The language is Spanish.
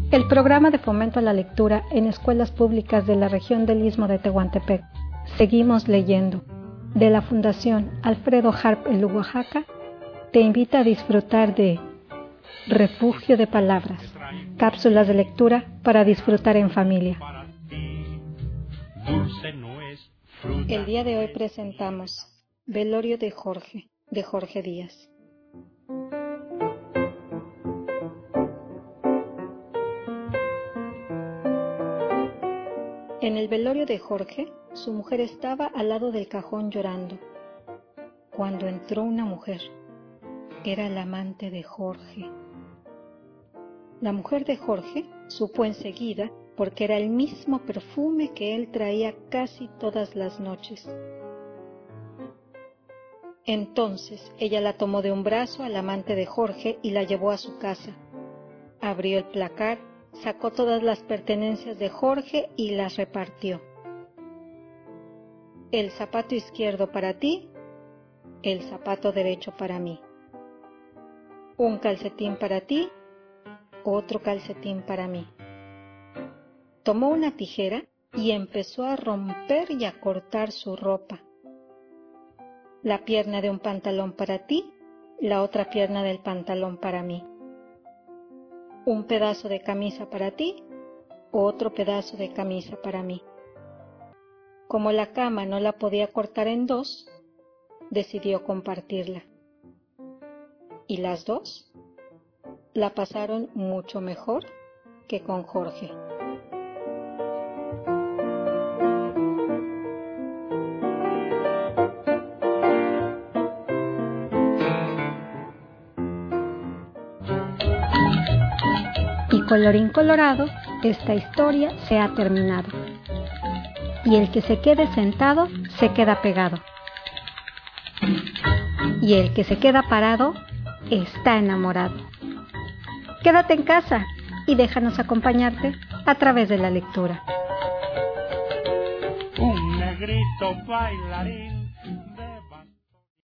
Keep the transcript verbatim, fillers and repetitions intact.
El programa de fomento a la lectura en escuelas públicas de la región del Istmo de Tehuantepec, Seguimos Leyendo, de la Fundación Alfredo Harp en Oaxaca, te invita a disfrutar de Refugio de Palabras, cápsulas de lectura para disfrutar en familia. El día de hoy presentamos Velorio de Jorge, de Jorge Díaz. En el velorio de Jorge, su mujer estaba al lado del cajón llorando, cuando entró una mujer. Era la amante de Jorge. La mujer de Jorge supo enseguida porque era el mismo perfume que él traía casi todas las noches. Entonces ella la tomó de un brazo al amante de Jorge y la llevó a su casa. Abrió el placar, sacó todas las pertenencias de Jorge y las repartió. El zapato izquierdo para ti, el zapato derecho para mí. Un calcetín para ti, otro calcetín para mí. Tomó una tijera y empezó a romper y a cortar su ropa. La pierna de un pantalón para ti, la otra pierna del pantalón para mí. Un pedazo de camisa para ti, otro pedazo de camisa para mí. Como la cama no la podía cortar en dos, decidió compartirla. Y las dos la pasaron mucho mejor que con Jorge. Y colorín colorado, esta historia se ha terminado. Y el que se quede sentado, se queda pegado. Y el que se queda parado, está enamorado. Quédate en casa y déjanos acompañarte a través de la lectura. Un negrito bailarín